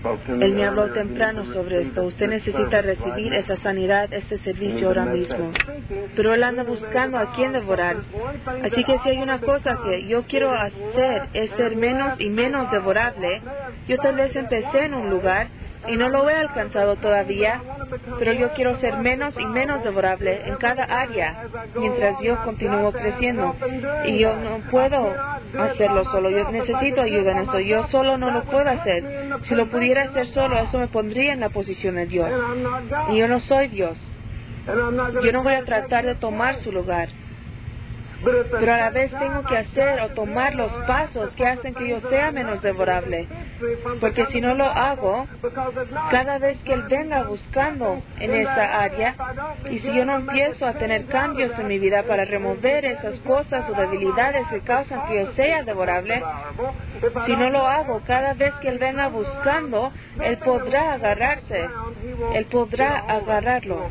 Él me habló temprano sobre esto. Usted necesita recibir esa sanidad, este servicio ahora mismo. Pero Él anda buscando a quién devorar. Así que si hay una cosa que yo quiero hacer es ser menos y menos devorable, yo tal vez empecé en un lugar y no lo he alcanzado todavía, pero yo quiero ser menos y menos devorable en cada área mientras yo continúo creciendo. Y yo no puedo hacerlo solo, yo necesito ayuda en eso. Yo solo no lo puedo hacer. Si lo pudiera hacer solo, eso me pondría en la posición de Dios. Y yo no soy Dios. Yo no voy a tratar de tomar su lugar. Pero a la vez tengo que hacer o tomar los pasos que hacen que yo sea menos devorable. Porque si no lo hago, cada vez que Él venga buscando en esa área, y si yo no empiezo a tener cambios en mi vida para remover esas cosas o debilidades que causan que yo sea devorable, si no lo hago, cada vez que Él venga buscando, Él podrá agarrarse, Él podrá agarrarlo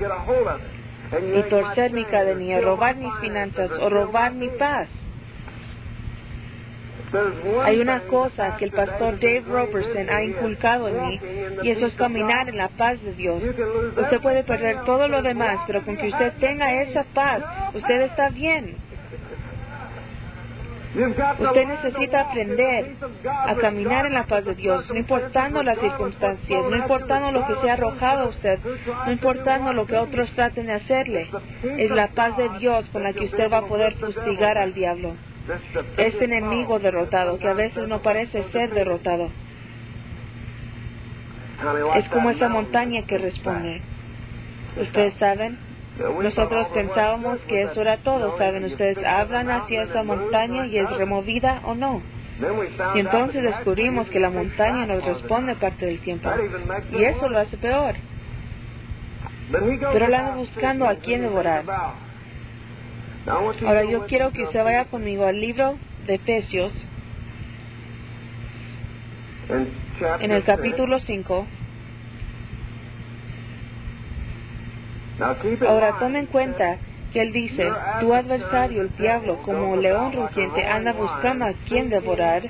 y torcer mi cadenilla, robar mis finanzas o robar mi paz. Hay una cosa que el pastor Dave Robertson ha inculcado en mí, y eso es caminar en la paz de Dios. Usted puede perder todo lo demás, pero con que usted tenga esa paz, usted está bien. Usted necesita aprender a caminar en la paz de Dios, no importando las circunstancias, no importando lo que sea arrojado a usted, no importando lo que otros traten de hacerle. Es la paz de Dios con la que usted va a poder fustigar al diablo, este enemigo derrotado, que a veces no parece ser derrotado. Es como esa montaña que responde. Ustedes saben, nosotros pensábamos que eso era todo. Saben, ustedes hablan hacia esa montaña y es removida o no. Y entonces descubrimos que la montaña nos responde parte del tiempo. Y eso lo hace peor. Pero la anda buscando a quién devorar. Ahora yo quiero que usted vaya conmigo al libro de Efesios, en el capítulo 5. Ahora tome en cuenta que Él dice, tu adversario, el diablo, como león rugiente, anda buscando a quien devorar.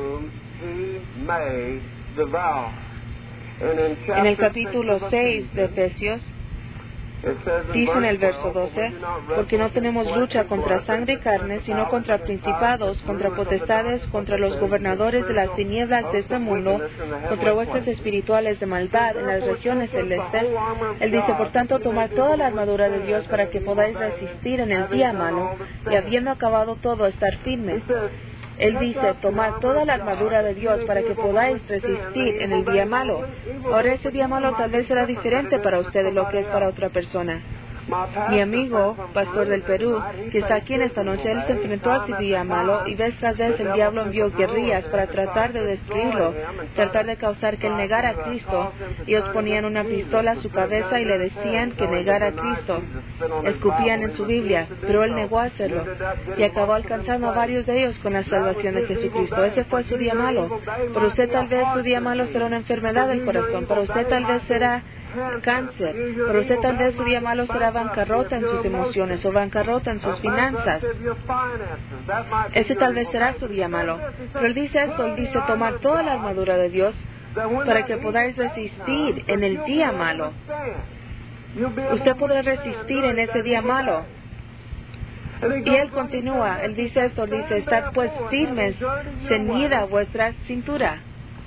En el capítulo 6 de Efesios, dice en el verso 12, porque no tenemos lucha contra sangre y carne, sino contra principados, contra potestades, contra los gobernadores de las tinieblas de este mundo, contra huestes espirituales de maldad en las regiones celestes. Él dice, por tanto, tomad toda la armadura de Dios para que podáis resistir en el día malo, y habiendo acabado todo, estar firmes. Él dice, tomad toda la armadura de Dios para que podáis resistir en el día malo. Ahora ese día malo tal vez será diferente para usted de lo que es para otra persona. Mi amigo, pastor del Perú, que está aquí en esta noche, él se enfrentó a ese día malo y vez tras vez el diablo envió guerrillas para tratar de destruirlo, tratar de causar que él negara a Cristo. Ellos ponían una pistola a su cabeza y le decían que negara a Cristo. Escupían en su Biblia, pero él negó a hacerlo y acabó alcanzando a varios de ellos con la salvación de Jesucristo. Ese fue su día malo. Para usted tal vez su día malo será una enfermedad del corazón, para usted tal vez será cáncer, para usted tal vez su día malo será bancarrota en sus emociones o bancarrota en sus finanzas. Ese tal vez será su día malo. Pero Él dice esto, Él dice tomar toda la armadura de Dios para que podáis resistir en el día malo. Usted podrá resistir en ese día malo. Y Él continúa, Él dice esto, Él dice, estad pues firmes, ceñida vuestra cintura.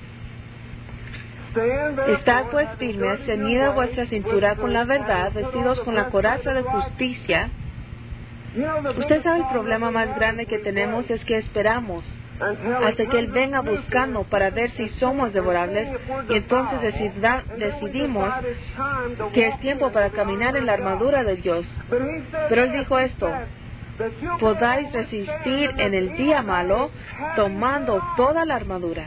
Estad pues firmes, ceñida vuestra cintura con la verdad, vestidos con la coraza de justicia. Usted sabe el problema más grande que tenemos es que esperamos hasta que Él venga buscando para ver si somos devorables y entonces decidimos que es tiempo para caminar en la armadura de Dios. Pero Él dijo esto, podáis resistir en el día malo tomando toda la armadura.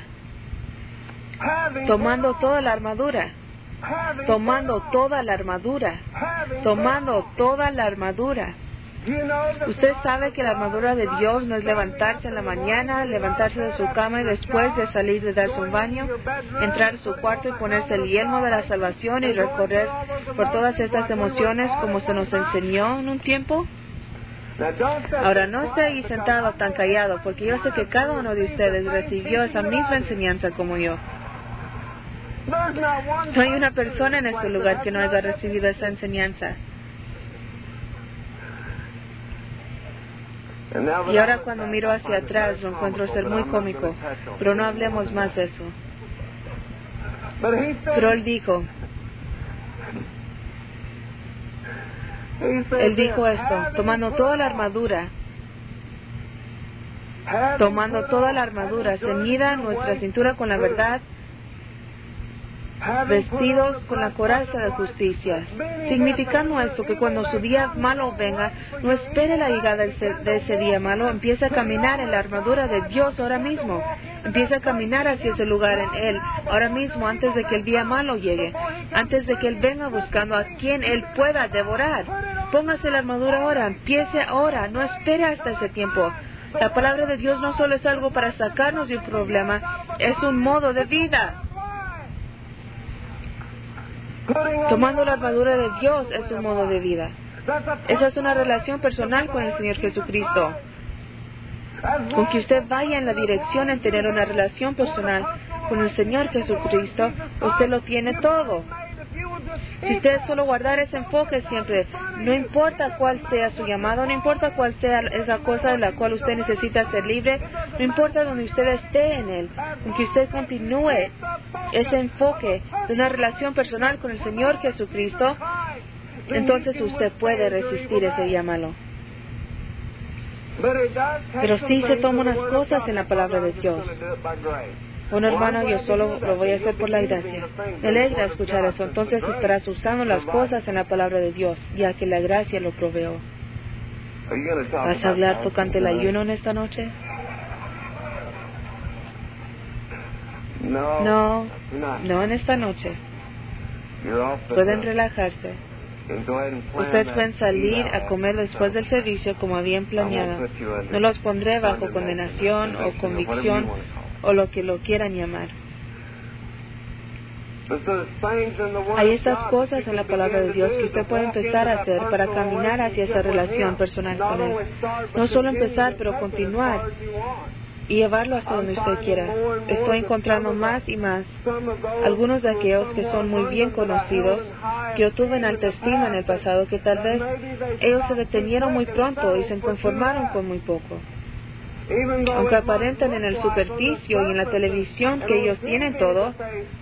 Tomando toda la armadura, tomando toda la armadura, tomando toda la armadura. Usted sabe que la armadura de Dios no es levantarse en la mañana, levantarse de su cama y después de salir de darse un baño, entrar a su cuarto y ponerse el yelmo de la salvación y recorrer por todas estas emociones como se nos enseñó en un tiempo. Ahora, no esté ahí sentado tan callado, porque yo sé que cada uno de ustedes recibió esa misma enseñanza como yo. No hay una persona en este lugar que no haya recibido esa enseñanza. Y ahora cuando miro hacia atrás lo encuentro ser muy cómico, pero no hablemos más de eso. Pero él dijo esto, tomando toda la armadura, ceñida nuestra cintura con la verdad, vestidos con la coraza de justicia, significando esto que cuando su día malo venga, no espere la llegada de ese día malo, empiece a caminar en la armadura de Dios ahora mismo, empiece a caminar hacia ese lugar en Él, ahora mismo, antes de que el día malo llegue, antes de que Él venga buscando a quien Él pueda devorar. Póngase la armadura ahora, empiece ahora, no espere hasta ese tiempo. La palabra de Dios no solo es algo para sacarnos de un problema, es un modo de vida. Tomando la armadura de Dios es un modo de vida. Esa es una relación personal con el Señor Jesucristo. Con que usted vaya en la dirección en tener una relación personal con el Señor Jesucristo, usted lo tiene todo. Si usted solo guardar ese enfoque siempre, no importa cuál sea su llamado, no importa cuál sea esa cosa de la cual usted necesita ser libre, no importa donde usted esté en Él, aunque usted continúe ese enfoque de una relación personal con el Señor Jesucristo, entonces usted puede resistir ese llamado. Pero sí se toma unas cosas en la palabra de Dios. Bueno, hermano, yo solo lo voy a hacer por la gracia. Me alegra escuchar eso. Entonces estarás usando las cosas en la palabra de Dios, ya que la gracia lo proveó. ¿Vas a hablar tocante el ayuno en esta noche? No en esta noche. Pueden relajarse. Ustedes pueden salir a comer después del servicio como habían planeado. No los pondré bajo condenación o convicción o lo que lo quieran llamar. Hay estas cosas en la palabra de Dios que usted puede empezar a hacer para caminar hacia esa relación personal con Él. No solo empezar, pero continuar y llevarlo hasta donde usted quiera. Estoy encontrando más y más algunos de aquellos que son muy bien conocidos, que yo tuve en alta estima en el pasado, que tal vez ellos se detenieron muy pronto y se conformaron con muy poco. Aunque aparentan en el superficie y en la televisión que ellos tienen todo,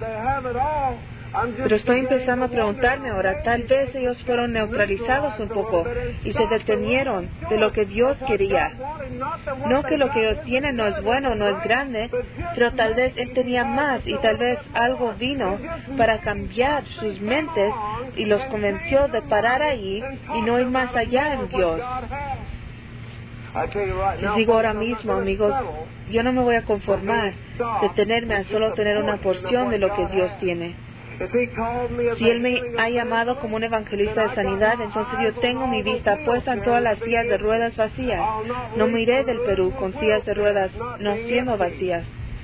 pero estoy empezando a preguntarme ahora, tal vez ellos fueron neutralizados un poco y se detenieron de lo que Dios quería. No que lo que ellos tienen no es bueno, no es grande, pero tal vez Él tenía más y tal vez algo vino para cambiar sus mentes y los convenció de parar ahí y no ir más allá en Dios. Les digo ahora mismo, amigos, yo no me voy a conformar de tenerme a solo tener una porción de lo que Dios tiene. Si Él me ha llamado como un evangelista de sanidad, entonces yo tengo mi vista puesta en todas las sillas de ruedas vacías. No me iré del Perú con sillas de ruedas no siendo vacías.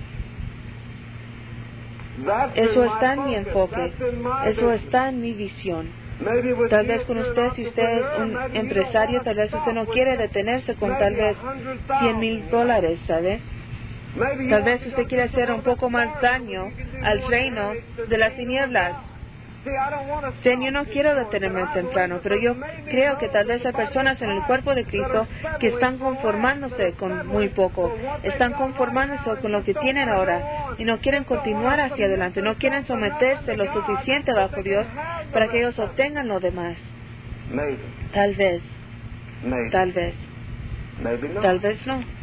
Eso está en mi enfoque. Eso está en mi visión. Tal vez con usted, si usted es un empresario, tal vez usted no quiere detenerse con tal vez $100,000, ¿sabe? Tal vez usted quiere hacer un poco más daño al reino de las tinieblas. Yo no quiero detenerme temprano, pero yo creo que tal vez hay personas en el cuerpo de Cristo que están conformándose con muy poco, están conformándose con lo que tienen ahora y no quieren continuar hacia adelante, no quieren someterse lo suficiente bajo Dios para que ellos obtengan lo demás. Tal vez no.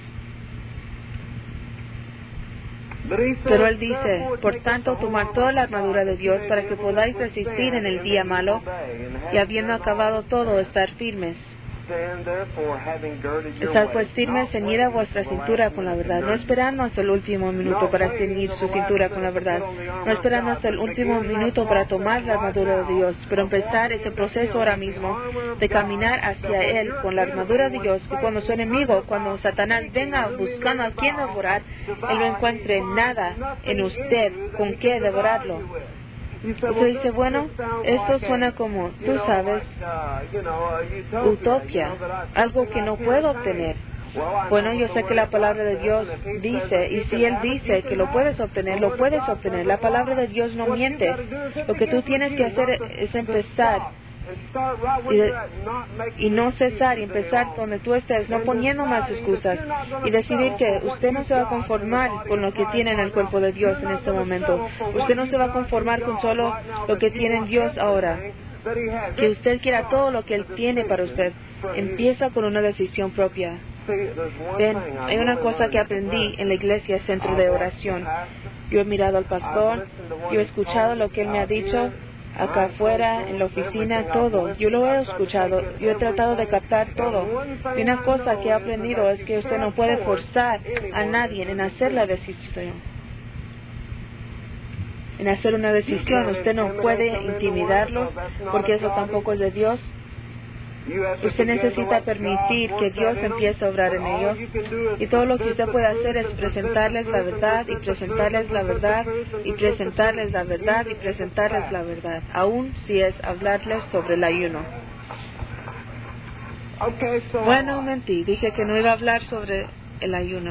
Pero Él dice, por tanto, tomad toda la armadura de Dios para que podáis resistir en el día malo y habiendo acabado todo, estar firmes. Estad pues firmes, ceñida vuestra cintura con la verdad, no esperando hasta el último minuto para ceñir su cintura con la verdad, no esperando hasta el último minuto para tomar la armadura de Dios, pero empezar ese proceso ahora mismo de caminar hacia Él con la armadura de Dios, que cuando su enemigo, cuando Satanás venga buscando a quien devorar, Él no encuentre nada en usted con qué devorarlo. Usted dice, bueno, esto suena como, tú sabes, utopía, algo que no puedo obtener. Bueno, yo sé que la palabra de Dios dice, y si Él dice que lo puedes obtener, lo puedes obtener. La palabra de Dios no miente. Lo que tú tienes que hacer es empezar y no cesar, y empezar donde tú estés, no poniendo más excusas, y decidir que usted no se va a conformar con lo que tiene en el cuerpo de Dios en este momento. Usted no se va a conformar con solo lo que tiene en Dios ahora. Que usted quiera todo lo que Él tiene para usted. Empieza con una decisión propia. Ven, hay una cosa que aprendí en la iglesia centro de oración. Yo he mirado al pastor, yo he escuchado lo que él me ha dicho, acá afuera, en la oficina, todo. Yo lo he escuchado, yo he tratado de captar todo. Y una cosa que he aprendido es que usted no puede forzar a nadie en hacer la decisión. En hacer una decisión, usted no puede intimidarlos, porque eso tampoco es de Dios. Usted necesita permitir que Dios empiece a obrar en ellos. Y todo lo que usted puede hacer es presentarles la verdad, y presentarles la verdad, y presentarles la verdad, y presentarles la verdad. Aún si es hablarles sobre el ayuno. Bueno, mentí. Dije que no iba a hablar sobre el ayuno.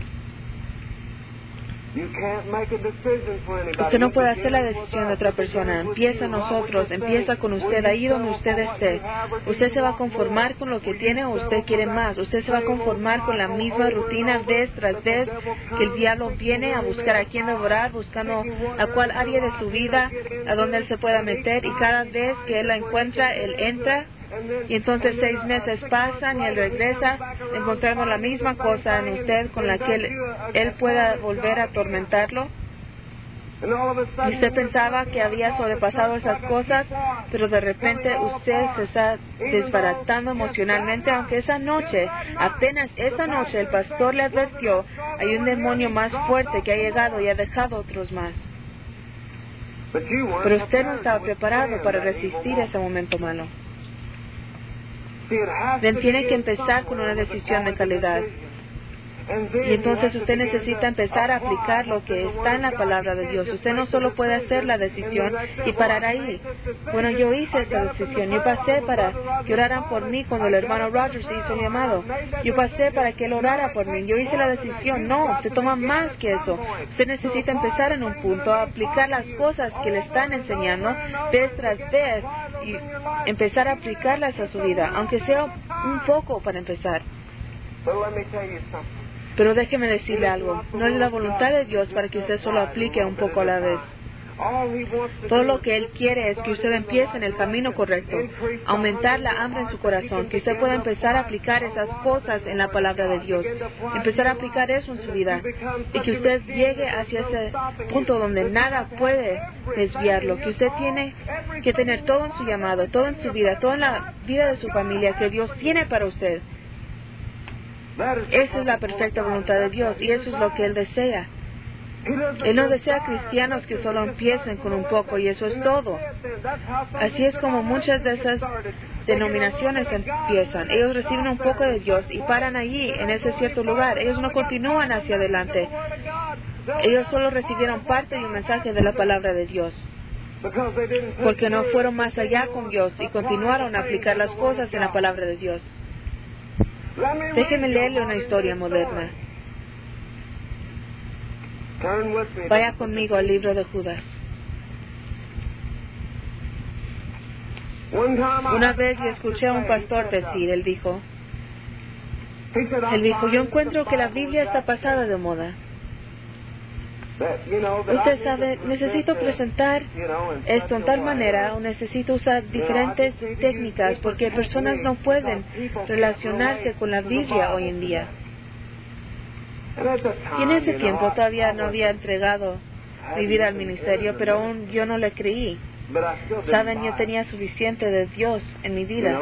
Usted no puede hacer la decisión de otra persona. Empieza nosotros, empieza con usted, ahí donde usted esté. Usted se va a conformar con lo que tiene o usted quiere más. Usted se va a conformar con la misma rutina vez tras vez que el diablo viene a buscar a quien devorar, buscando a cuál área de su vida a donde él se pueda meter, y cada vez que él la encuentra, él entra. Y entonces 6 meses pasan y él regresa, encontramos la misma cosa en usted con la que él pueda volver a atormentarlo. Y usted pensaba que había sobrepasado esas cosas, pero de repente usted se está desbaratando emocionalmente, aunque esa noche, apenas esa noche, el pastor le advirtió, hay un demonio más fuerte que ha llegado y ha dejado otros más. Pero usted no estaba preparado para resistir ese momento malo. Tiene que empezar con una decisión de calidad. Y entonces usted necesita empezar a aplicar lo que está en la palabra de Dios. Usted no solo puede hacer la decisión y parar ahí. Bueno, yo hice esta decisión. Yo pasé para que oraran por mí cuando el hermano Rogers hizo el llamado. Yo pasé para que él orara por mí. Yo hice la decisión. No, se toma más que eso. Usted necesita empezar en un punto, a aplicar las cosas que le están enseñando vez tras vez y empezar a aplicarlas a su vida, aunque sea un poco para empezar. Pero déjeme decirle algo, no es la voluntad de Dios para que usted solo aplique un poco a la vez. Todo lo que Él quiere es que usted empiece en el camino correcto, aumentar la hambre en su corazón, que usted pueda empezar a aplicar esas cosas en la palabra de Dios, empezar a aplicar eso en su vida, y que usted llegue hacia ese punto donde nada puede desviarlo, que usted tiene que tener todo en su llamado, todo en su vida, toda en la vida de su familia que Dios tiene para usted. Esa es la perfecta voluntad de Dios y eso es lo que Él desea. Él no desea cristianos que solo empiecen con un poco y eso es todo. Así es como muchas de esas denominaciones empiezan. Ellos reciben un poco de Dios y paran allí, en ese cierto lugar. Ellos no continúan hacia adelante. Ellos solo recibieron parte de un mensaje de la palabra de Dios. Porque no fueron más allá con Dios y continuaron a aplicar las cosas en la palabra de Dios. Déjeme leerle una historia moderna. Vaya conmigo al libro de Judas. Una vez yo escuché a un pastor decir, él dijo, yo encuentro que la Biblia está pasada de moda. Usted sabe, necesito presentar esto en tal manera, o necesito usar diferentes técnicas, porque personas no pueden relacionarse con la Biblia hoy en día. Y en ese tiempo todavía no había entregado mi vida al ministerio, pero aún yo no le creí. Saben, yo tenía suficiente de Dios en mi vida.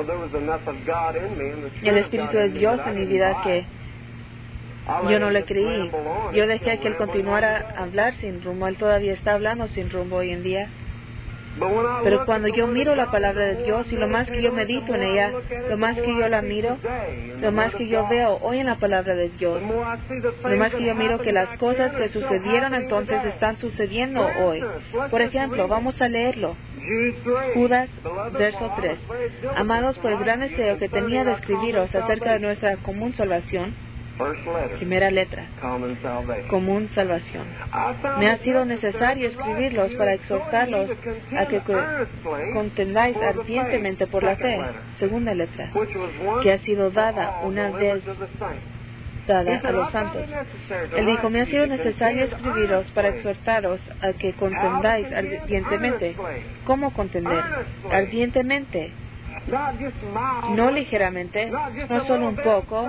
El Espíritu de Dios en mi vida que yo no le creí. Yo dejé que Él continuara a hablar sin rumbo. Él todavía está hablando sin rumbo hoy en día. Pero cuando yo miro la palabra de Dios y lo más que yo medito en ella, lo más que yo la miro, lo más que yo veo hoy en la palabra de Dios, lo más que yo miro que las cosas que sucedieron entonces están sucediendo hoy. Por ejemplo, vamos a leerlo. Judas, verso 3. Amados, por el gran deseo que tenía de escribiros acerca de nuestra común salvación, Primera letra, común salvación. Me ha sido necesario escribirlos para exhortarlos a que contendáis ardientemente por la fe. Segunda letra, que ha sido dada una vez dada a los santos. Él dijo, me ha sido necesario escribiros para exhortaros a que contendáis ardientemente. ¿Cómo contender? Ardientemente. No ligeramente, no solo un poco.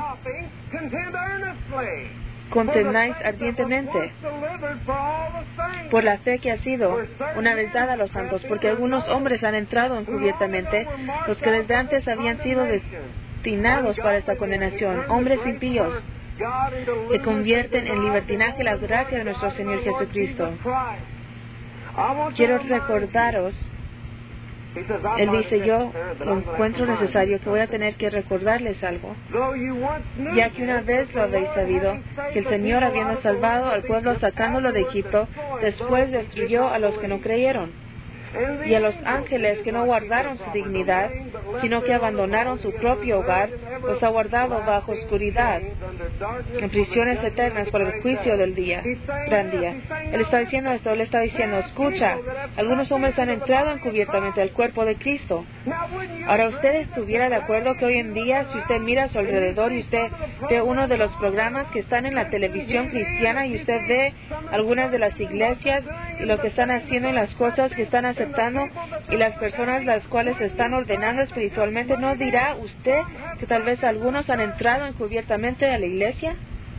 Contendáis ardientemente por la fe que ha sido una vez dada a los santos, porque algunos hombres han entrado encubiertamente, los que desde antes habían sido destinados para esta condenación, hombres impíos, que convierten en libertinaje la gracia de nuestro Señor Jesucristo. Quiero recordaros, Él dice, yo lo encuentro necesario que voy a tener que recordarles algo, ya que una vez lo habéis sabido, que el Señor, habiendo salvado al pueblo sacándolo de Egipto, después destruyó a los que no creyeron, y a los ángeles que no guardaron su dignidad, sino que abandonaron su propio hogar, los ha guardado bajo oscuridad, en prisiones eternas por el juicio del gran día. Él está diciendo esto, él está diciendo, escucha, algunos hombres han entrado encubiertamente al cuerpo de Cristo. Ahora, ¿usted estuviera de acuerdo que hoy en día, si usted mira a su alrededor y usted ve uno de los programas que están en la televisión cristiana y usted ve algunas de las iglesias y lo que están haciendo y las cosas que están aceptando y las personas las cuales se están ordenando espiritualmente, ¿no dirá usted que tal vez algunos han entrado encubiertamente a la iglesia?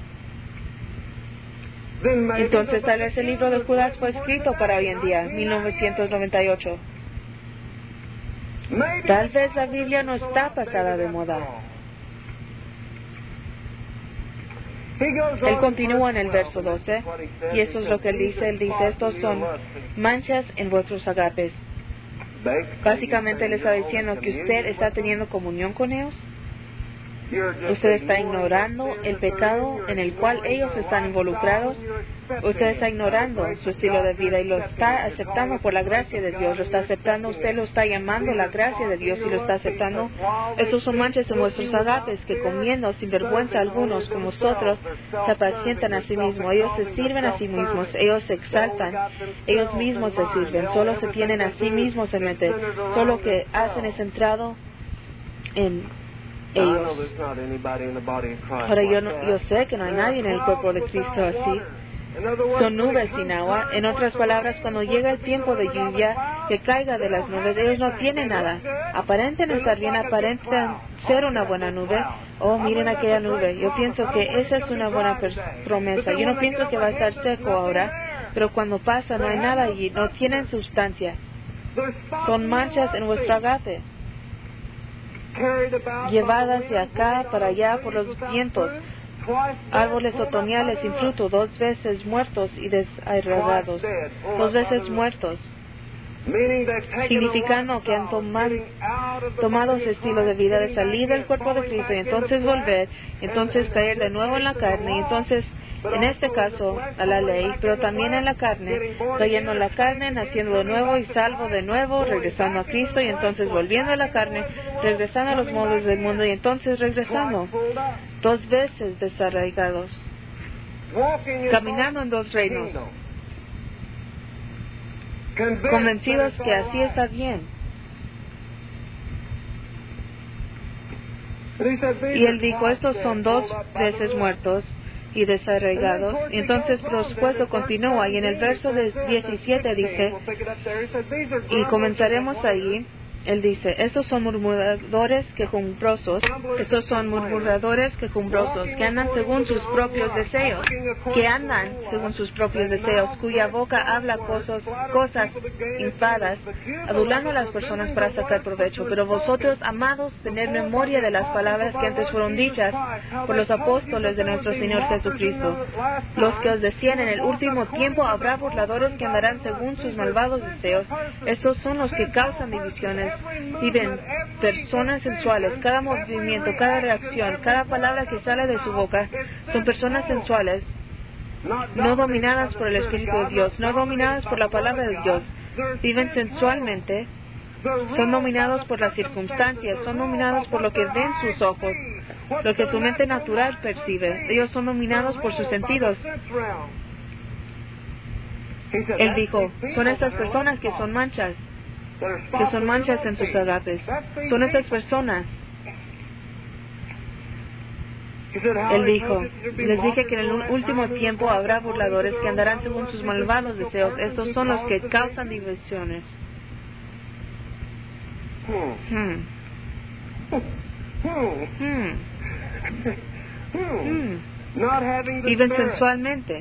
Entonces tal vez el libro de Judas fue escrito para hoy en día, 1998. Tal vez la Biblia no está pasada de moda. Él continúa en el verso 12, y eso es lo que él dice. Él dice, estos son manchas en vuestros agapes. Básicamente él está diciendo que usted está teniendo comunión con ellos. Usted está ignorando el pecado en el cual ellos están involucrados. Usted está ignorando su estilo de vida y lo está aceptando por la gracia de Dios. Lo está aceptando, usted lo está llamando la gracia de Dios y lo está aceptando. Estos son manchas en vuestros agapes que, comiendo sin vergüenza algunos como vosotros, se apacientan a sí mismos. Ellos se sirven a sí mismos, ellos se exaltan, ellos mismos se sirven, solo se tienen a sí mismos en mente. Todo lo que hacen es centrado en ellos. Ahora yo sé que no hay nadie en el cuerpo de Cristo así. Son nubes sin agua. En otras palabras, cuando llega el tiempo de lluvia, que caiga de las nubes, ellos no tienen nada. Aparentan estar bien, aparentan ser una buena nube. Oh, miren aquella nube. Yo pienso que esa es una buena promesa. Yo no pienso que va a estar seco ahora, pero cuando pasa no hay nada allí, no tienen sustancia. Son manchas en vuestro agape, llevadas de acá para allá por los vientos, árboles otoñales sin fruto, 2 veces muertos y desarraigados, 2 veces muertos, significando que han tomado ese estilo de vida de salir del cuerpo de Cristo y entonces volver, entonces caer de nuevo en la carne, y entonces en este caso a la ley, pero también en la carne, cayendo en la carne, naciendo de nuevo y salvo de nuevo, regresando a Cristo y entonces volviendo a la carne, regresando a los modos del mundo y entonces regresando, 2 veces desarraigados, caminando en 2 reinos, convencidos que así está bien. Y él dijo, estos son 2 veces muertos y desarraigados. Y entonces, por supuesto, continúa, y en el verso 17 dice, y comenzaremos ahí. Él dice, estos son murmuradores quejumbrosos, que andan según sus propios deseos, cuya boca habla cosas infadas, adulando a las personas para sacar provecho. Pero vosotros, amados, tened memoria de las palabras que antes fueron dichas por los apóstoles de nuestro Señor Jesucristo, los que os decían, en el último tiempo habrá burladores que andarán según sus malvados deseos. Estos son los que causan divisiones. Viven personas sensuales. Cada movimiento, cada reacción, cada palabra que sale de su boca son personas sensuales, no dominadas por el Espíritu de Dios, no dominadas por la palabra de Dios. Viven sensualmente, son dominados por las circunstancias, son dominados por lo que ven sus ojos, lo que su mente natural percibe. Ellos son dominados por sus sentidos. Él dijo, son estas personas que son manchas en sus agapes. Son estas personas. Él dijo, les dije que en el último tiempo habrá burladores que andarán según sus malvados deseos. Estos son los que causan divisiones. Viven sensualmente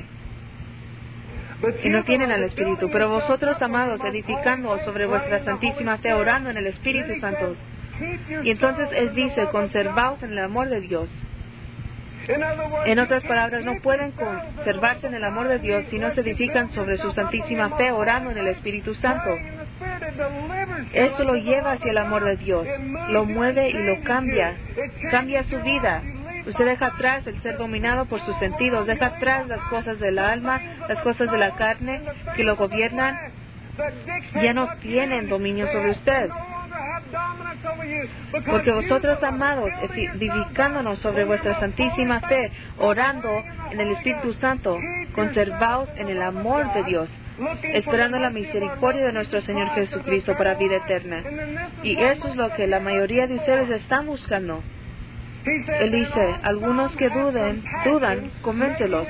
y no tienen al Espíritu. Pero vosotros, amados, edificando sobre vuestra santísima fe, orando en el Espíritu Santo. Y entonces Él dice, conservaos en el amor de Dios. En otras palabras, no pueden conservarse en el amor de Dios si no se edifican sobre su santísima fe, orando en el Espíritu Santo. Eso lo lleva hacia el amor de Dios, lo mueve y lo cambia su vida. Usted deja atrás el ser dominado por sus sentidos, deja atrás las cosas del alma, las cosas de la carne que lo gobiernan, ya no tienen dominio sobre usted. Porque vosotros, amados, edificándonos sobre vuestra santísima fe, orando en el Espíritu Santo, conservaos en el amor de Dios, esperando la misericordia de nuestro Señor Jesucristo para vida eterna. Y eso es lo que la mayoría de ustedes están buscando. Él dice, algunos que dudan, convéncelos.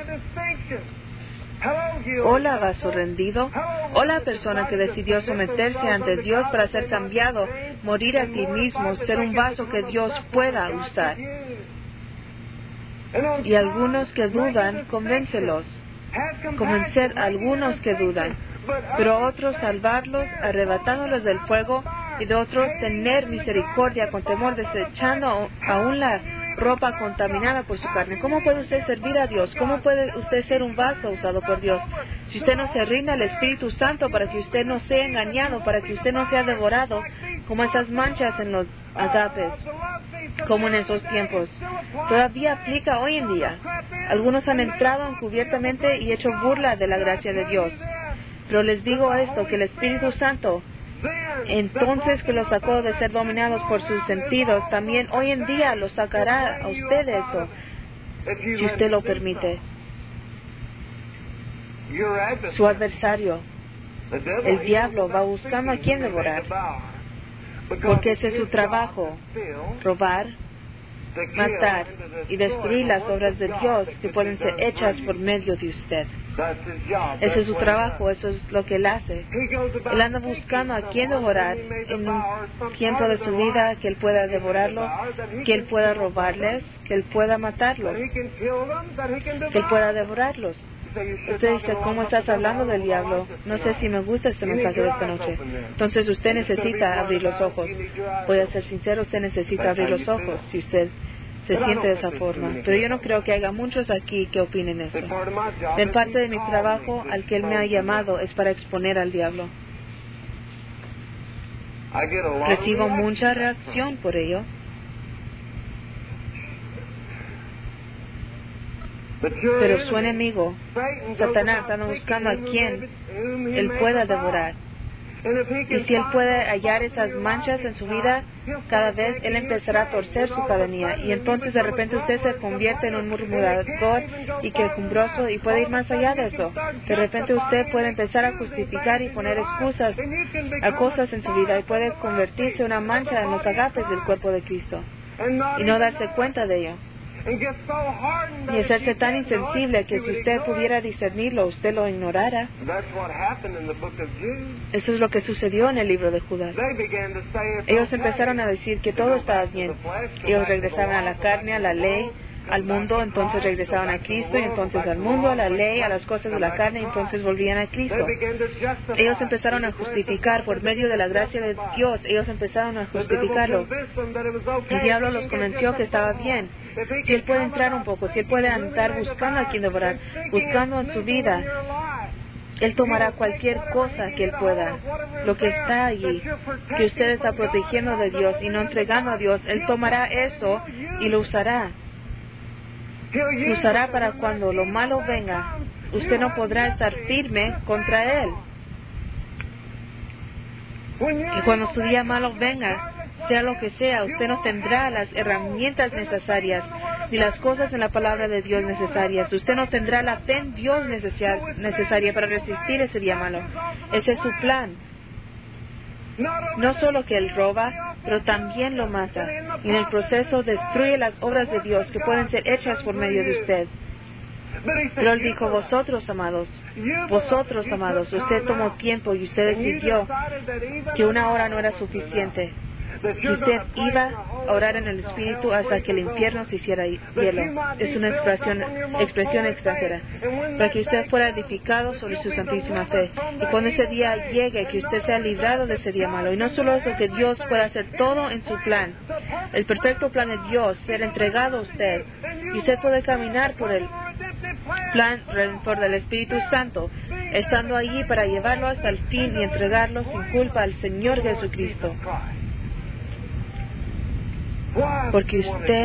Hola, vaso rendido. Hola, persona que decidió someterse ante Dios para ser cambiado, morir a ti mismo, ser un vaso que Dios pueda usar. Y algunos que dudan, convéncelos. Convencer a algunos que dudan, pero a otros salvarlos, arrebatándolos del fuego, y de otros tener misericordia con temor, desechando aún la ropa contaminada por su carne. ¿Cómo puede usted servir a Dios? ¿Cómo puede usted ser un vaso usado por Dios? Si usted no se rinde al Espíritu Santo para que usted no sea engañado, para que usted no sea devorado, como esas manchas en los agapes, como en esos tiempos. Todavía aplica hoy en día. Algunos han entrado encubiertamente y hecho burla de la gracia de Dios. Pero les digo esto, que el Espíritu Santo, entonces que los sacó de ser dominados por sus sentidos, también hoy en día los sacará a usted de eso, si usted lo permite. Su adversario, el diablo, va buscando a quien devorar, porque ese es su trabajo, robar, matar y destruir las obras de Dios que pueden ser hechas por medio de usted. Ese es su trabajo, eso es lo que Él hace. Él anda buscando a quien devorar en un tiempo de su vida, que Él pueda devorarlo, que Él pueda robarles, que Él pueda matarlos, que Él pueda devorarlos. Usted dice, ¿cómo estás hablando del diablo? No sé si me gusta este mensaje de esta noche. Entonces usted necesita abrir los ojos. Voy a ser sincero, usted necesita abrir los ojos si usted se siente de esa forma. Pero yo no creo que haya muchos aquí que opinen eso. En parte de mi trabajo al que Él me ha llamado es para exponer al diablo. Recibo mucha reacción por ello. Pero su enemigo, Satanás, anda buscando a quien Él pueda devorar. Y si Él puede hallar esas manchas en su vida, cada vez Él empezará a torcer su cadenilla. Y entonces de repente usted se convierte en un murmurador y quejumbroso, y puede ir más allá de eso. De repente usted puede empezar a justificar y poner excusas a cosas en su vida, y puede convertirse en una mancha en los agapes del cuerpo de Cristo y no darse cuenta de ello. Y hacerse tan insensible que si usted pudiera discernirlo, usted lo ignorara. Eso es lo que sucedió en el libro de Judas. Ellos empezaron a decir que todo estaba bien. Ellos regresaban a la carne, a la ley, al mundo, entonces regresaban a Cristo, y entonces al mundo, a la ley, a las cosas de la carne, y entonces volvían a Cristo. Ellos empezaron a justificar por medio de la gracia de Dios. Ellos empezaron a justificarlo. El diablo los convenció que estaba bien. Si Él puede entrar un poco, si Él puede andar buscando a quien devorar, buscando en su vida, Él tomará cualquier cosa que Él pueda, lo que está allí, que usted está protegiendo de Dios y no entregando a Dios. Él tomará eso y lo usará. Lo usará para cuando lo malo venga, usted no podrá estar firme contra Él. Y cuando su día malo venga, sea lo que sea, usted no tendrá las herramientas necesarias ni las cosas en la palabra de Dios necesarias. Usted no tendrá la fe en Dios necesaria para resistir ese día malo. Ese es su plan. No solo que Él roba, pero también lo mata. Y en el proceso destruye las obras de Dios que pueden ser hechas por medio de usted. Pero Él dijo, vosotros amados, usted tomó tiempo y usted decidió que una hora no era suficiente. Que usted iba a orar en el Espíritu hasta que el infierno se hiciera hielo. Es una expresión extranjera. Para que usted fuera edificado sobre su santísima fe. Y cuando ese día llegue, que usted sea librado de ese día malo. Y no solo eso, que Dios pueda hacer todo en su plan. El perfecto plan de Dios, ser entregado a usted. Y usted puede caminar por el plan redentor del Espíritu Santo, estando allí para llevarlo hasta el fin y entregarlo sin culpa al Señor Jesucristo. ¿Por qué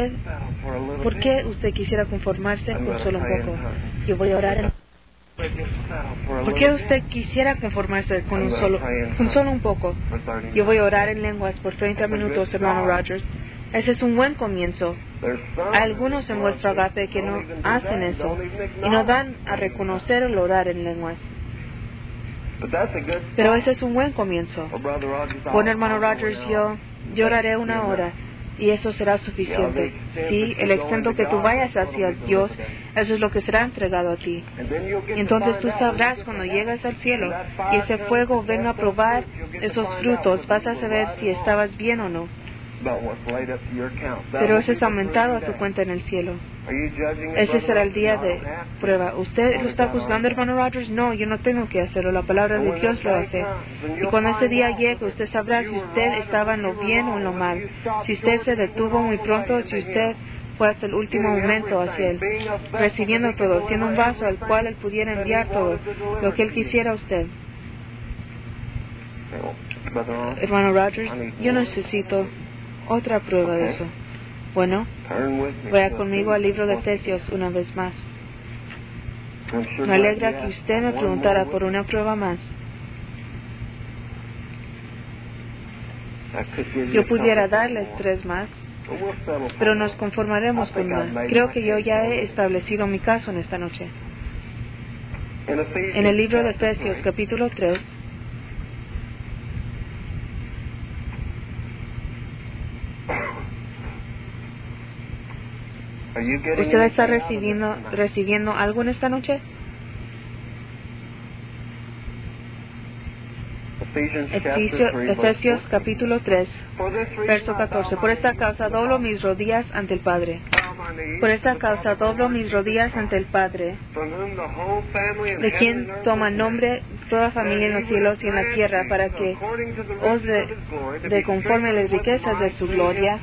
usted quisiera conformarse con solo un poco? Yo voy a orar. ¿Por qué usted quisiera conformarse con solo un poco? Yo voy a orar en lenguas por 30 minutos, hermano Rogers. Ese es un buen comienzo. Hay algunos en vuestro agape que no hacen eso y no dan a reconocer el orar en lenguas. Pero ese es un buen comienzo. Bueno, hermano Rogers, yo oraré una hora. Y eso será suficiente. Sí, el exento que tú vayas hacia Dios, eso es lo que será entregado a ti. Y entonces tú sabrás cuando llegas al cielo y ese fuego venga a probar esos frutos, vas a saber si estabas bien o no. Pero eso es aumentado a tu cuenta en el cielo. Ese será el día de prueba. ¿Usted lo está juzgando, hermano Rogers? No, yo no tengo que hacerlo. La palabra de Dios lo hace. Y cuando ese día llegue, usted sabrá si usted estaba en lo bien o en lo mal. Si usted se detuvo muy pronto, si usted fue hasta el último momento hacia Él, recibiendo todo, siendo un vaso al cual Él pudiera enviar todo lo que Él quisiera a usted. Hermano Rogers, yo necesito otra prueba de eso. Bueno, vaya conmigo al libro de Efesios una vez más. Me alegra que usted me preguntara por una prueba más. Yo pudiera darles 3 más, pero nos conformaremos con una. Creo que yo ya he establecido mi caso en esta noche. En el libro de Efesios, capítulo 3, ¿usted está recibiendo algo en esta noche? Efesios capítulo 3, verso 14. Por esta causa doblo mis rodillas ante el Padre. Por esta causa doblo mis rodillas ante el Padre, de quien toma nombre toda familia en los cielos y en la tierra, para que os de conforme a las riquezas de su gloria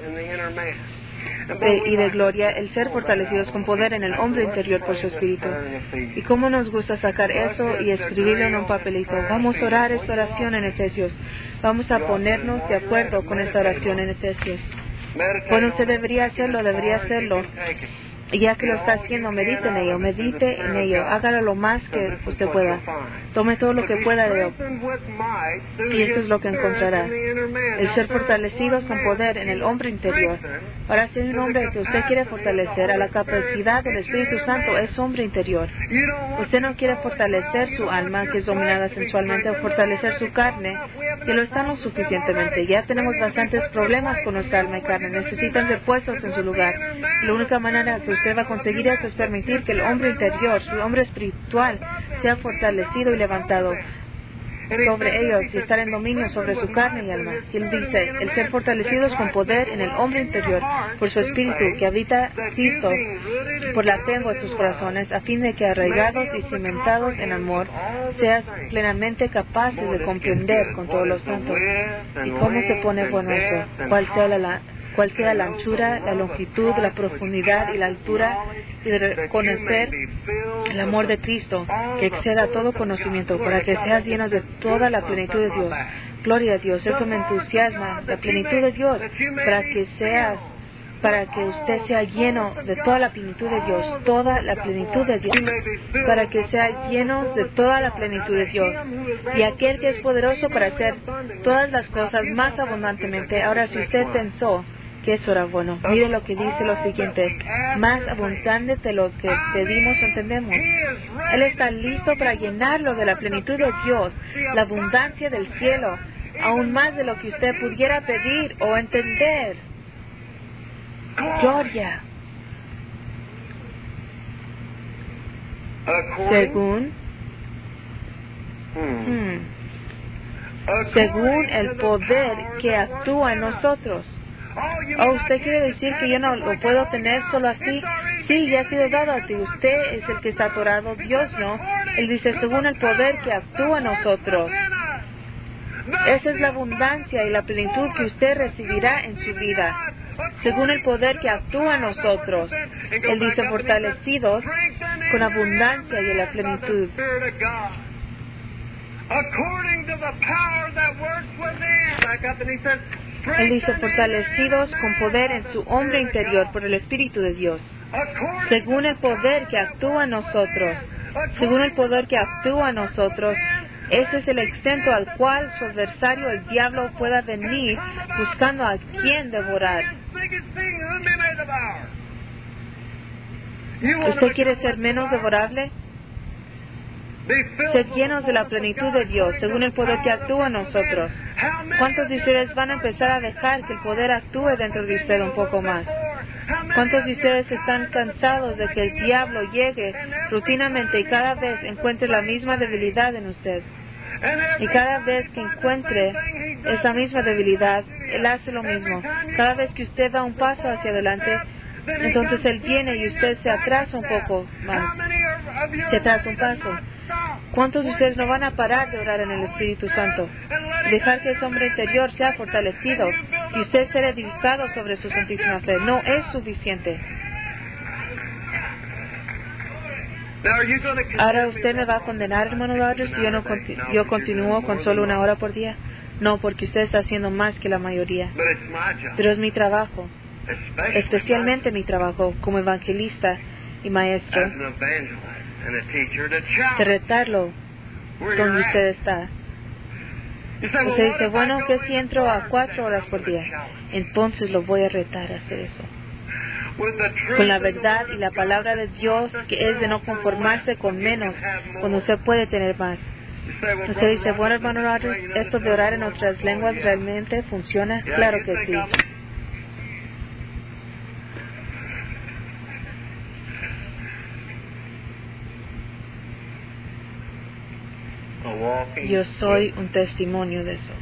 y de gloria, el ser fortalecidos con poder en el hombre interior por su Espíritu. Y cómo nos gusta sacar eso y escribirlo en un papelito. Vamos a orar esta oración en Efesios. Vamos a ponernos de acuerdo con esta oración en Efesios. Bueno, usted debería hacerlo. Y ya que lo está haciendo, medite en ello, hágalo lo más que usted pueda. Tome todo lo que pueda de él. Y eso es lo que encontrará. El ser fortalecidos con poder en el hombre interior. Para ser un hombre que usted quiere fortalecer a la capacidad del Espíritu Santo, es hombre interior. Usted no quiere fortalecer su alma, que es dominada sensualmente, o fortalecer su carne, que lo está lo suficientemente. Ya tenemos bastantes problemas con nuestra alma y carne. Necesitan ser puestos en su lugar. La única manera que usted va a conseguir eso es permitir que el hombre interior, su hombre espiritual, sea fortalecido y levantado sobre ellos y estar en dominio sobre su carne y alma. Y él dice, el ser fortalecidos con poder en el hombre interior por su espíritu que habita Cristo por la fe en vuestros corazones, a fin de que arraigados y cimentados en amor, seas plenamente capaces de comprender con todos los santos. ¿Y cómo se pone bueno eso? Cuál sea la anchura, la longitud, la profundidad y la altura, y de conocer el amor de Cristo, que exceda todo conocimiento, para que seas llenos de toda la plenitud de Dios. Gloria a Dios, eso me entusiasma, la plenitud de Dios, para que seas para que usted sea lleno de toda la plenitud de Dios, toda la plenitud de Dios, para que sea lleno de toda la plenitud de Dios. Y aquel que es poderoso para hacer todas las cosas más abundantemente. Ahora, si usted pensó que eso era bueno, mire lo que dice lo siguiente: más abundante de lo que pedimos o entendemos. Él está listo para llenarlo de la plenitud de Dios, la abundancia del cielo, aún más de lo que usted pudiera pedir o entender. Gloria. Según el poder que actúa en nosotros. ¿O usted quiere decir que yo no lo puedo tener solo así? Sí, ya ha sido dado a ti. Usted es el que está atorado, Dios no. Él dice, según el poder que actúa en nosotros. Esa es la abundancia y la plenitud que usted recibirá en su vida. Según el poder que actúa en nosotros. Él dice, fortalecidos con abundancia y en la plenitud. Él dice, fortalecidos con poder en su hombre interior por el Espíritu de Dios. Según el poder que actúa en nosotros. Según el poder que actúa en nosotros. Ese es el exento al cual su adversario, el diablo, pueda venir buscando a quien devorar. ¿Usted quiere ser menos devorable? Sed llenos de la plenitud de Dios, según el poder que actúa en nosotros. ¿Cuántos de ustedes van a empezar a dejar que el poder actúe dentro de usted un poco más? ¿Cuántos de ustedes están cansados de que el diablo llegue rutinamente y cada vez encuentre la misma debilidad en usted? Y cada vez que encuentre esa misma debilidad, Él hace lo mismo. Cada vez que usted da un paso hacia adelante, entonces Él viene y usted se atrasa un poco más. Se atrasa un paso. ¿Cuántos de ustedes no van a parar de orar en el Espíritu Santo? Dejar que ese hombre interior sea fortalecido y usted sea edificado sobre su santísima fe. No es suficiente. Ahora usted me va a condenar, hermano Rogers, si yo continúo con solo 1 hora por día. No, porque usted está haciendo más que la mayoría. Pero es mi trabajo, especialmente mi trabajo como evangelista y maestro, de retarlo donde usted está. Usted dice, bueno, ¿qué si entro a 4 horas por día? Entonces lo voy a retar a hacer eso. Con la verdad y la palabra de Dios, que es de no conformarse con menos, cuando usted puede tener más. Usted dice, bueno, hermano Rogers, ¿esto de orar en otras lenguas realmente funciona? Claro que sí. Yo soy un testimonio de eso.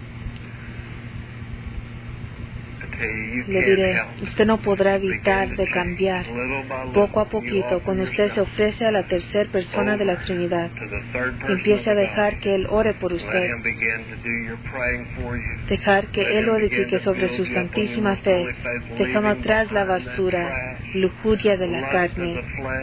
Le diré, usted no podrá evitar de cambiar poco a poquito cuando usted se ofrece a la tercera persona de la Trinidad. Empiece a dejar que Él ore por usted. Dejar que Él lo edifique sobre su santísima fe, dejando atrás la basura, lujuria de la carne.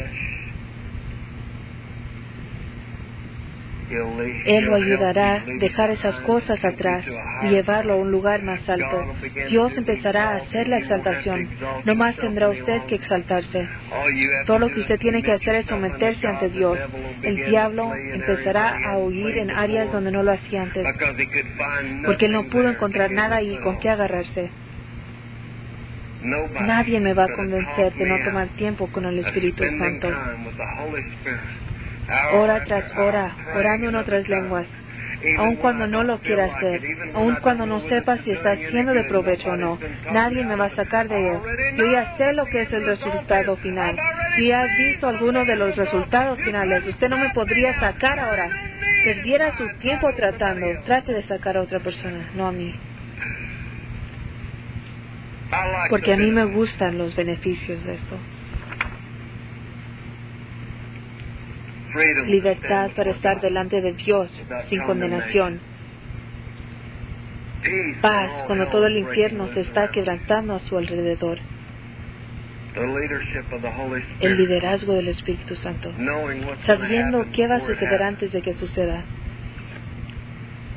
Él lo ayudará a dejar esas cosas atrás y llevarlo a un lugar más alto. Dios empezará a hacer la exaltación. No más tendrá usted que exaltarse. Todo lo que usted tiene que hacer es someterse ante Dios. El diablo empezará a huir en áreas donde no lo hacía antes, porque él no pudo encontrar nada ahí con qué agarrarse. Nadie me va a convencer de no tomar tiempo con el Espíritu Santo. Hora tras hora, orando en otras lenguas, aun cuando no lo quiera hacer, aun cuando no sepa si está siendo de provecho o no. Nadie me va a sacar de ello. Yo ya sé lo que es el resultado final. Si ya he visto alguno de los resultados finales, usted no me podría sacar ahora. Perdiera su tiempo tratando. Trate de sacar a otra persona, no a mí. Porque a mí me gustan los beneficios de esto. Libertad para estar delante de Dios sin condenación. Paz cuando todo el infierno se está quebrantando a su alrededor. El liderazgo del Espíritu Santo, sabiendo qué va a suceder antes de que suceda.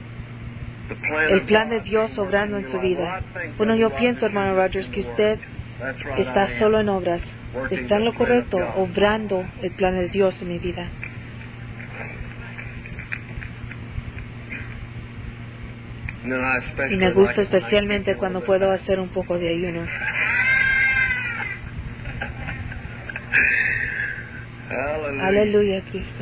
El plan de Dios obrando en su vida. Bueno, yo pienso, hermano Rogers, que usted Está solo en obras. Está en lo correcto, obrando el plan de Dios en mi vida. Y me gusta especialmente cuando puedo hacer un poco de ayuno. Aleluya, Cristo.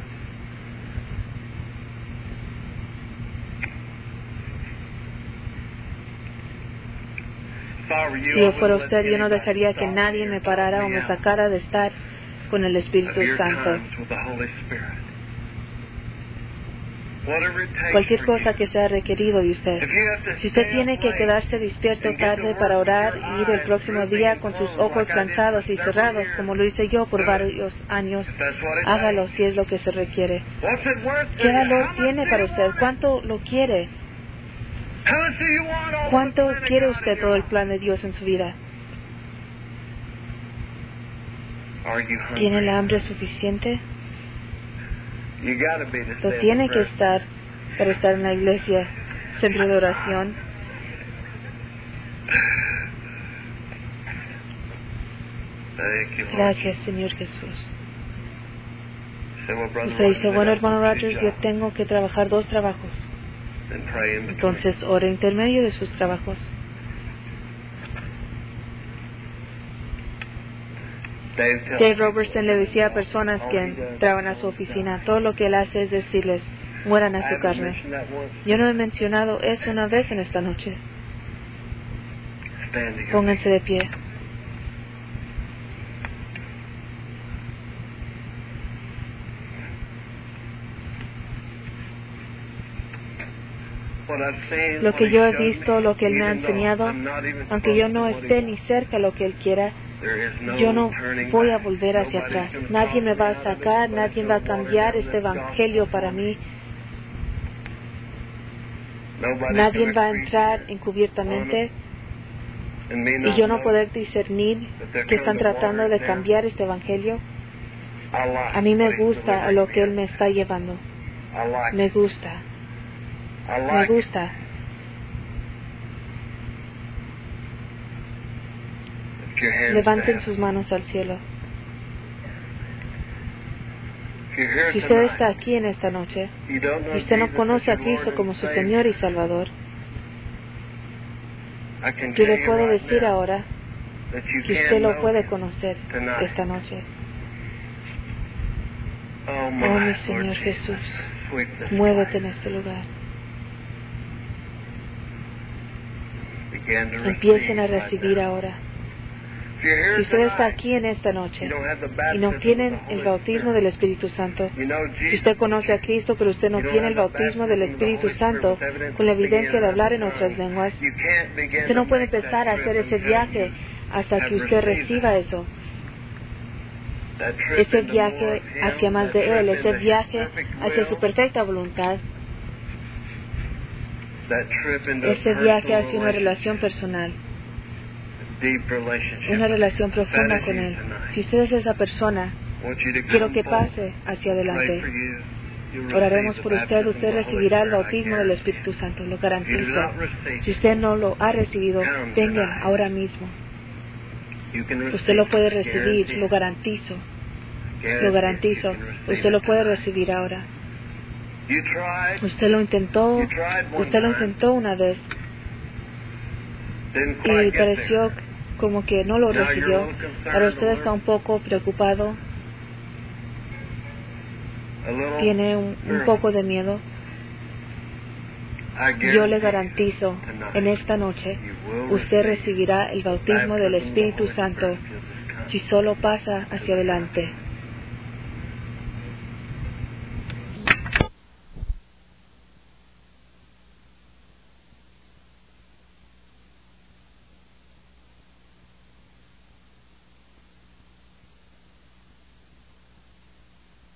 Si yo fuera usted, yo no dejaría que nadie me parara o me sacara de estar con el Espíritu Santo. Cualquier cosa que sea requerido de usted. Si usted tiene que quedarse despierto tarde para orar y ir el próximo día con sus ojos cansados y cerrados, como lo hice yo por varios años, hágalo si es lo que se requiere. ¿Qué valor tiene para usted? ¿Cuánto lo quiere? ¿Cuánto quiere usted todo el plan de Dios en su vida? ¿Tiene el hambre suficiente? Lo tiene que estar para estar en la iglesia, siempre de oración. Gracias, Señor Jesús. Usted dice, bueno, hermano Rogers, yo tengo que trabajar 2 trabajos. Entonces, ore intermedio de sus trabajos. Dave Robertson le decía a personas que entraban a su oficina, todo lo que él hace es decirles, mueran a su carne. Yo no he mencionado eso una vez en esta noche. Pónganse de pie. Lo que yo he visto, lo que él me ha enseñado, aunque yo no esté ni cerca de lo que él quiera, yo no voy a volver hacia atrás. Nadie me va a sacar, nadie va a cambiar este evangelio para mí. Nadie va a entrar encubiertamente y yo no poder discernir que están tratando de cambiar este evangelio. A mí me gusta a lo que él me está llevando. Me gusta. Me gusta. Levanten sus manos al cielo. Si usted está aquí en esta noche y usted no conoce a Cristo como su Señor y Salvador, yo le puedo decir ahora que usted lo puede conocer esta noche. Oh, mi Señor Jesús, muévete en este lugar. Empiecen a recibir ahora. Si usted está aquí en esta noche y no tienen el bautismo del Espíritu Santo, si usted conoce a Cristo pero usted no tiene el bautismo del Espíritu Santo con la evidencia de hablar en otras lenguas, usted no puede empezar a hacer ese viaje hasta que usted reciba eso. Ese viaje hacia más de Él, ese viaje hacia su perfecta voluntad, ese viaje hacia una relación personal, una relación profunda con Él. Si usted es esa persona, quiero que pase hacia adelante. Oraremos por usted. Usted recibirá el bautismo del Espíritu Santo, lo garantizo. Si usted no lo ha recibido, venga ahora mismo. Usted lo puede recibir, lo garantizo. Lo garantizo. Usted lo puede recibir ahora. Usted lo intentó una vez y pareció como que no lo recibió. Ahora usted está un poco preocupado, tiene un poco de miedo. Yo le garantizo, en esta noche, usted recibirá el bautismo del Espíritu Santo si solo pasa hacia adelante.